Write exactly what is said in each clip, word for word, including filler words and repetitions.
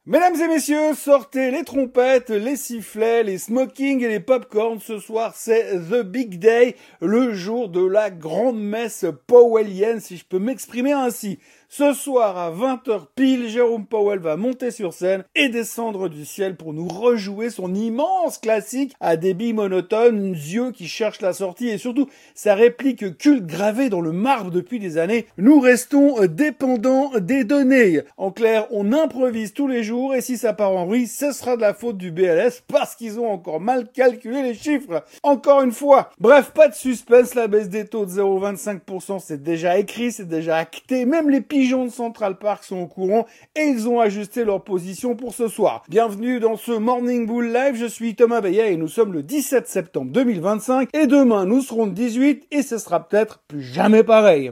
Mesdames et messieurs, sortez les trompettes, les sifflets, les smokings et les popcorns. Ce soir, c'est The Big Day, le jour de la grande messe powellienne, si je peux m'exprimer ainsi. Ce soir, à vingt heures pile, Jérôme Powell va monter sur scène et descendre du ciel pour nous rejouer son immense classique à débit monotone, yeux qui cherchent la sortie et surtout sa réplique culte gravée dans le marbre depuis des années. Nous restons dépendants des données. En clair, on improvise tous les jours et si ça part en vrille, ce sera de la faute du B L S parce qu'ils ont encore mal calculé les chiffres. Encore une fois. Bref, pas de suspense, la baisse des taux de zéro virgule vingt-cinq pour cent, c'est déjà écrit, c'est déjà acté. Même les pigeons de Central Park sont au courant et ils ont ajusté leur position pour ce soir. Bienvenue dans ce Morning Bull Live, je suis Thomas Bayet et nous sommes le dix-sept septembre deux mille vingt-cinq et demain nous serons le dix-huit et ce sera peut-être plus jamais pareil.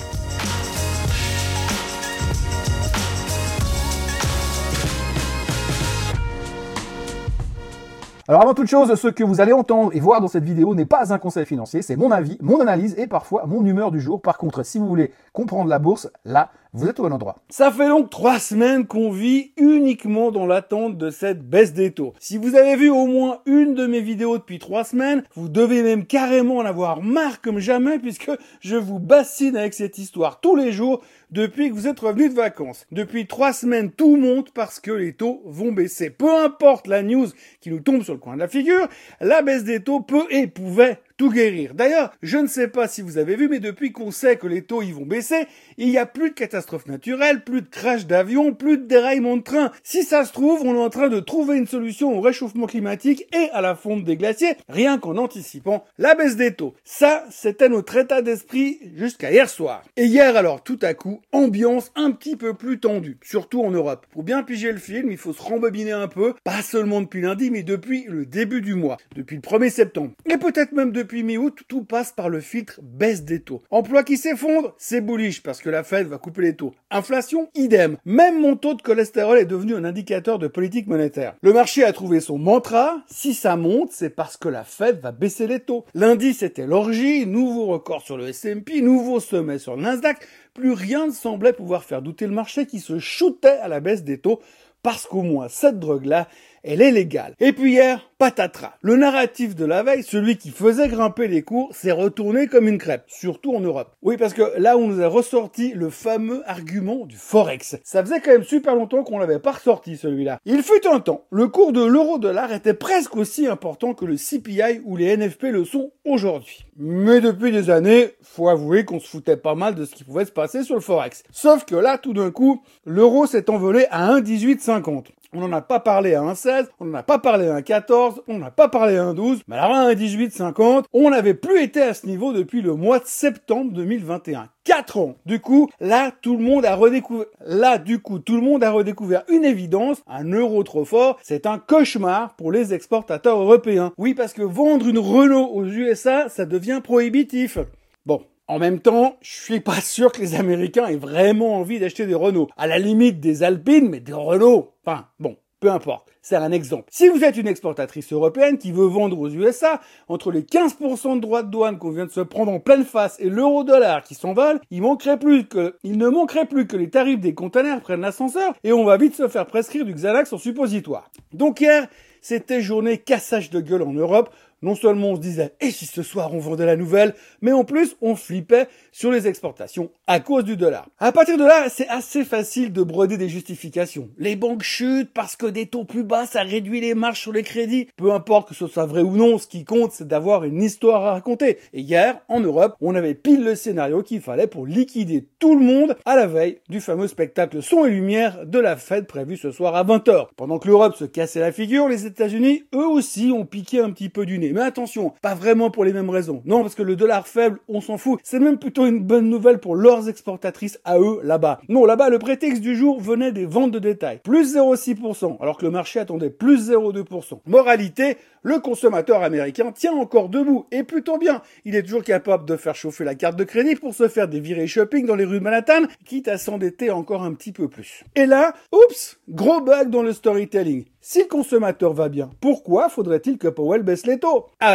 Alors avant toute chose, ce que vous allez entendre et voir dans cette vidéo n'est pas un conseil financier, c'est mon avis, mon analyse et parfois mon humeur du jour. Par contre, si vous voulez comprendre la bourse, là, vous êtes au bon endroit. Ça fait donc trois semaines qu'on vit uniquement dans l'attente de cette baisse des taux. Si vous avez vu au moins une de mes vidéos depuis trois semaines, vous devez même carrément en avoir marre comme jamais puisque je vous bassine avec cette histoire tous les jours depuis que vous êtes revenus de vacances. Depuis trois semaines, tout monte parce que les taux vont baisser. Peu importe la news qui nous tombe sur le coin de la figure, la baisse des taux peut et pouvait tout guérir. D'ailleurs, je ne sais pas si vous avez vu, mais depuis qu'on sait que les taux ils vont baisser, il n'y a plus de catastrophes naturelles, plus de crash d'avions, plus de déraillements de train. Si ça se trouve, on est en train de trouver une solution au réchauffement climatique et à la fonte des glaciers, rien qu'en anticipant la baisse des taux. Ça, c'était notre état d'esprit jusqu'à hier soir. Et hier alors, tout à coup, ambiance un petit peu plus tendue, surtout en Europe. Pour bien piger le film, il faut se rembobiner un peu, pas seulement depuis lundi, mais depuis le début du mois, depuis le premier septembre. Et peut-être même depuis Depuis mi-août, tout passe par le filtre baisse des taux. Emploi qui s'effondre, c'est bullish parce que la Fed va couper les taux. Inflation, idem. Même mon taux de cholestérol est devenu un indicateur de politique monétaire. Le marché a trouvé son mantra. Si ça monte, c'est parce que la Fed va baisser les taux. Lundi, c'était l'orgie. Nouveau record sur le S and P, nouveau sommet sur le Nasdaq. Plus rien ne semblait pouvoir faire douter le marché qui se shootait à la baisse des taux parce qu'au moins cette drogue-là, elle est légale. Et puis hier, patatras. Le narratif de la veille, celui qui faisait grimper les cours, s'est retourné comme une crêpe, surtout en Europe. Oui, parce que là, on nous a ressorti le fameux argument du Forex. Ça faisait quand même super longtemps qu'on l'avait pas ressorti, celui-là. Il fut un temps, le cours de l'euro-dollar était presque aussi important que le C P I ou les N F P le sont aujourd'hui. Mais depuis des années, faut avouer qu'on se foutait pas mal de ce qui pouvait se passer sur le Forex. Sauf que là, tout d'un coup, l'euro s'est envolé à un virgule dix-huit cinquante. On n'en a pas parlé à un virgule seize, on n'en a pas parlé à un virgule quatorze, on n'en a pas parlé à un virgule douze, mais alors à un virgule dix-huit cinquante, on n'avait plus été à ce niveau depuis le mois de septembre deux mille vingt et un. Quatre ans. Du coup, là, tout le monde a redécouvert, là, du coup, tout le monde a redécouvert une évidence, un euro trop fort, c'est un cauchemar pour les exportateurs européens. Oui, parce que vendre une Renault aux U S A, ça devient prohibitif. Bon. En même temps, je suis pas sûr que les Américains aient vraiment envie d'acheter des Renault. À la limite des Alpines, mais des Renault. Enfin, bon, peu importe. C'est un exemple. Si vous êtes une exportatrice européenne qui veut vendre aux U S A, entre les quinze pour cent de droits de douane qu'on vient de se prendre en pleine face et l'euro-dollar qui s'envole, il manquerait plus que, il ne manquerait plus que les tarifs des containers prennent l'ascenseur et on va vite se faire prescrire du Xanax en suppositoire. Donc hier, c'était journée cassage de gueule en Europe. Non seulement on se disait « et si ce soir on vendait la nouvelle ?» mais en plus on flippait sur les exportations à cause du dollar. À partir de là, c'est assez facile de broder des justifications. Les banques chutent parce que des taux plus bas, ça réduit les marges sur les crédits. Peu importe que ce soit vrai ou non, ce qui compte c'est d'avoir une histoire à raconter. Et hier, en Europe, on avait pile le scénario qu'il fallait pour liquider tout le monde à la veille du fameux spectacle son et lumière de la Fed prévu ce soir à vingt heures. Pendant que l'Europe se cassait la figure, les États-Unis, eux aussi, ont piqué un petit peu du nez. Mais attention, pas vraiment pour les mêmes raisons. Non, parce que le dollar faible, on s'en fout. C'est même plutôt une bonne nouvelle pour leurs exportatrices à eux, là-bas. Non, là-bas, le prétexte du jour venait des ventes de détail. Plus zéro virgule six pour cent, alors que le marché attendait plus zéro virgule deux pour cent. Moralité, le consommateur américain tient encore debout, et plutôt bien. Il est toujours capable de faire chauffer la carte de crédit pour se faire des virées shopping dans les rues de Manhattan, quitte à s'endetter encore un petit peu plus. Et là, oups, gros bug dans le storytelling. Si le consommateur va bien, pourquoi faudrait-il que Powell baisse les taux? Ah ouais,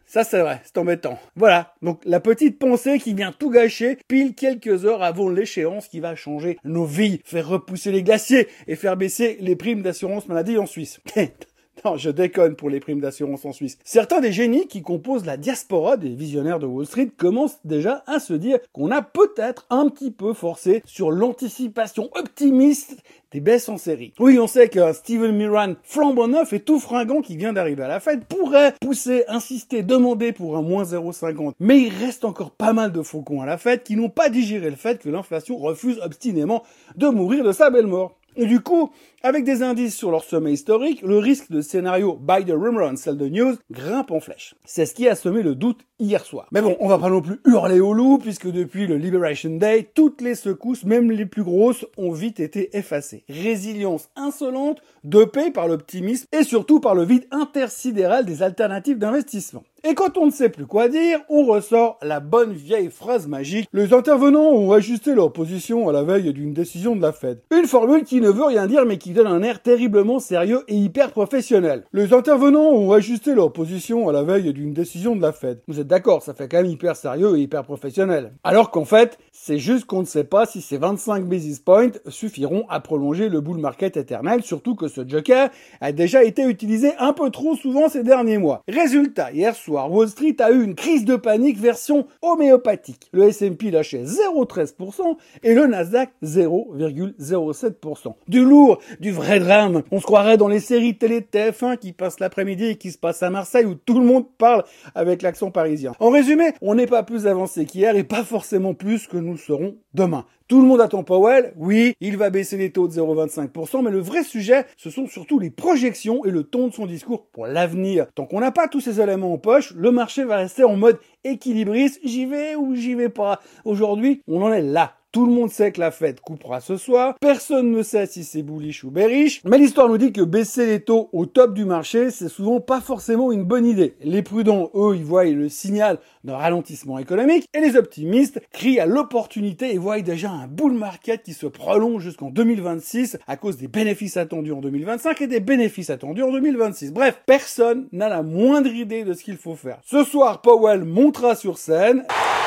Ça c'est vrai, c'est embêtant. Voilà, donc la petite pensée qui vient tout gâcher pile quelques heures avant l'échéance qui va changer nos vies, faire repousser les glaciers et faire baisser les primes d'assurance maladie en Suisse. Non, je déconne pour les primes d'assurance en Suisse. Certains des génies qui composent la diaspora des visionnaires de Wall Street commencent déjà à se dire qu'on a peut-être un petit peu forcé sur l'anticipation optimiste des baisses en série. Oui, on sait qu'un Steven Miran flambant neuf et tout fringant qui vient d'arriver à la Fed pourrait pousser, insister, demander pour un moins zéro virgule cinquante. Mais il reste encore pas mal de faucons à la Fed qui n'ont pas digéré le fait que l'inflation refuse obstinément de mourir de sa belle mort. Et du coup, avec des indices sur leur sommet historique, le risque de scénario buy the rumor and sell the news grimpe en flèche. C'est ce qui a semé le doute hier soir. Mais bon, on va pas non plus hurler au loup, puisque depuis le Liberation Day, toutes les secousses, même les plus grosses, ont vite été effacées. Résilience insolente, dopée par l'optimisme et surtout par le vide intersidéral des alternatives d'investissement. Et quand on ne sait plus quoi dire, on ressort la bonne vieille phrase magique. Les intervenants ont ajusté leur position à la veille d'une décision de la Fed. Une formule qui ne veut rien dire mais qui donne un air terriblement sérieux et hyper professionnel. Les intervenants ont ajusté leur position à la veille d'une décision de la Fed. Vous êtes d'accord, ça fait quand même hyper sérieux et hyper professionnel. Alors qu'en fait, c'est juste qu'on ne sait pas si ces vingt-cinq basis points suffiront à prolonger le bull market éternel, surtout que ce joker a déjà été utilisé un peu trop souvent ces derniers mois. Résultat, hier soir, Wall Street a eu une crise de panique version homéopathique. Le S and P lâchait zéro virgule treize pour cent et le Nasdaq zéro virgule zéro sept pour cent. Du lourd, du vrai drame. On se croirait dans les séries télé de T F un qui passent l'après-midi et qui se passent à Marseille où tout le monde parle avec l'accent parisien. En résumé, on n'est pas plus avancé qu'hier et pas forcément plus que nous serons demain. Tout le monde attend Powell, oui, il va baisser les taux de zéro virgule vingt-cinq pour cent, mais le vrai sujet, ce sont surtout les projections et le ton de son discours pour l'avenir. Tant qu'on n'a pas tous ces éléments en poche, le marché va rester en mode équilibriste, j'y vais ou j'y vais pas. Aujourd'hui, on en est là. Tout le monde sait que la Fed coupera ce soir. Personne ne sait si c'est bullish ou bearish. Mais l'histoire nous dit que baisser les taux au top du marché, c'est souvent pas forcément une bonne idée. Les prudents, eux, ils voient le signal d'un ralentissement économique. Et les optimistes crient à l'opportunité et voient déjà un bull market qui se prolonge jusqu'en deux mille vingt-six à cause des bénéfices attendus en deux mille vingt-cinq et des bénéfices attendus en deux mille vingt-six. Bref, personne n'a la moindre idée de ce qu'il faut faire. Ce soir, Powell montera sur scène.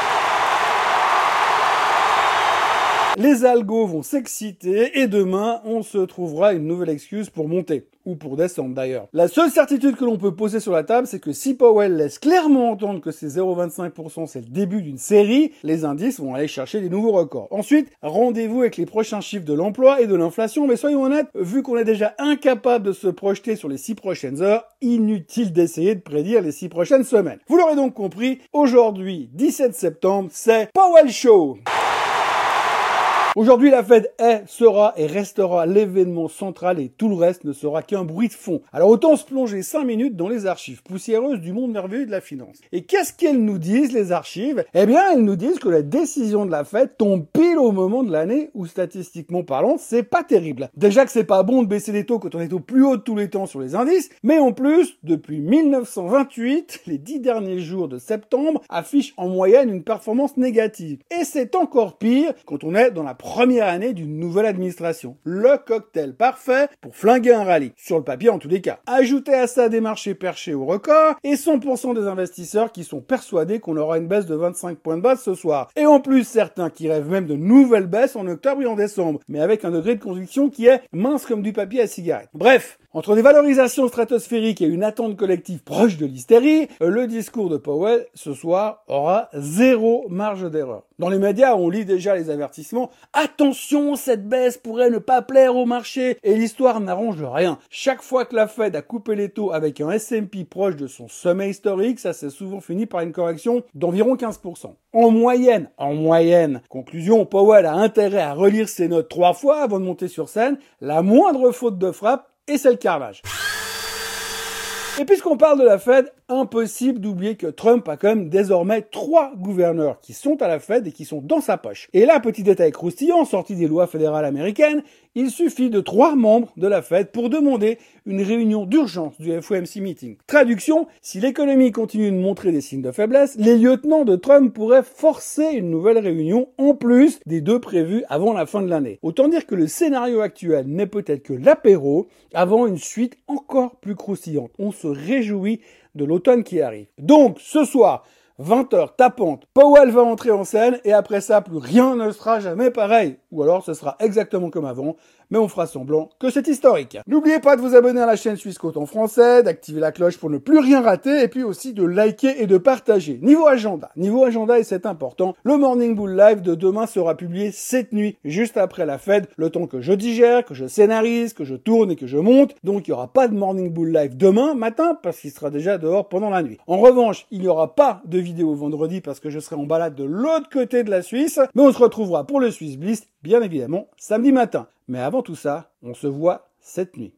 Les algos vont s'exciter et demain, on se trouvera une nouvelle excuse pour monter. Ou pour descendre d'ailleurs. La seule certitude que l'on peut poser sur la table, c'est que si Powell laisse clairement entendre que ces zéro virgule vingt-cinq pour cent c'est le début d'une série, les indices vont aller chercher des nouveaux records. Ensuite, rendez-vous avec les prochains chiffres de l'emploi et de l'inflation, mais soyons honnêtes, vu qu'on est déjà incapable de se projeter sur les six prochaines heures, inutile d'essayer de prédire les six prochaines semaines. Vous l'aurez donc compris, aujourd'hui, dix-sept septembre, c'est Powell Show. Aujourd'hui, la Fed est, sera et restera l'événement central et tout le reste ne sera qu'un bruit de fond. Alors autant se plonger cinq minutes dans les archives poussiéreuses du monde merveilleux de la finance. Et qu'est-ce qu'elles nous disent, les archives? Eh bien, elles nous disent que la décision de la Fed tombe pile au moment de l'année où, statistiquement parlant, c'est pas terrible. Déjà que c'est pas bon de baisser les taux quand on est au plus haut de tous les temps sur les indices, mais en plus, depuis mille neuf cent vingt-huit, les dix derniers jours de septembre affichent en moyenne une performance négative. Et c'est encore pire quand on est dans la première année d'une nouvelle administration. Le cocktail parfait pour flinguer un rallye. Sur le papier en tous les cas. Ajoutez à ça des marchés perchés au record et cent pour cent des investisseurs qui sont persuadés qu'on aura une baisse de vingt-cinq points de base ce soir. Et en plus, certains qui rêvent même de nouvelles baisses en octobre et en décembre. Mais avec un degré de conviction qui est mince comme du papier à cigarette. Bref. Entre des valorisations stratosphériques et une attente collective proche de l'hystérie, le discours de Powell ce soir aura zéro marge d'erreur. Dans les médias, on lit déjà les avertissements. Attention, cette baisse pourrait ne pas plaire au marché. Et l'histoire n'arrange rien. Chaque fois que la Fed a coupé les taux avec un S and P proche de son sommet historique, ça s'est souvent fini par une correction d'environ quinze pour cent. En moyenne, en moyenne. Conclusion, Powell a intérêt à relire ses notes trois fois avant de monter sur scène. La moindre faute de frappe, et c'est le carnage. Et puisqu'on parle de la Fed, impossible d'oublier que Trump a quand même désormais trois gouverneurs qui sont à la Fed et qui sont dans sa poche. Et là, petit détail croustillant, sorti des lois fédérales américaines, il suffit de trois membres de la Fed pour demander une réunion d'urgence du F O M C meeting. Traduction, si l'économie continue de montrer des signes de faiblesse, les lieutenants de Trump pourraient forcer une nouvelle réunion en plus des deux prévues avant la fin de l'année. Autant dire que le scénario actuel n'est peut-être que l'apéro avant une suite encore plus croustillante. On se réjouit de l'automne qui arrive. Donc, ce soir, vingt heures tapante, Powell va entrer en scène et après ça, plus rien ne sera jamais pareil. Ou alors, ce sera exactement comme avant, mais on fera semblant que c'est historique. N'oubliez pas de vous abonner à la chaîne Suisse Côte en français, d'activer la cloche pour ne plus rien rater et puis aussi de liker et de partager. Niveau agenda, niveau agenda et c'est important, le Morning Bull Live de demain sera publié cette nuit, juste après la Fed, le temps que je digère, que je scénarise, que je tourne et que je monte. Donc il n'y aura pas de Morning Bull Live demain matin parce qu'il sera déjà dehors pendant la nuit. En revanche, il n'y aura pas de vidéo vendredi parce que je serai en balade de l'autre côté de la Suisse, mais on se retrouvera pour le Swiss Bliss, bien évidemment, samedi matin. Mais avant tout ça, on se voit cette nuit.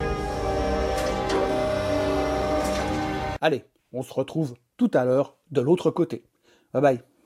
Allez, on se retrouve tout à l'heure de l'autre côté. Bye bye.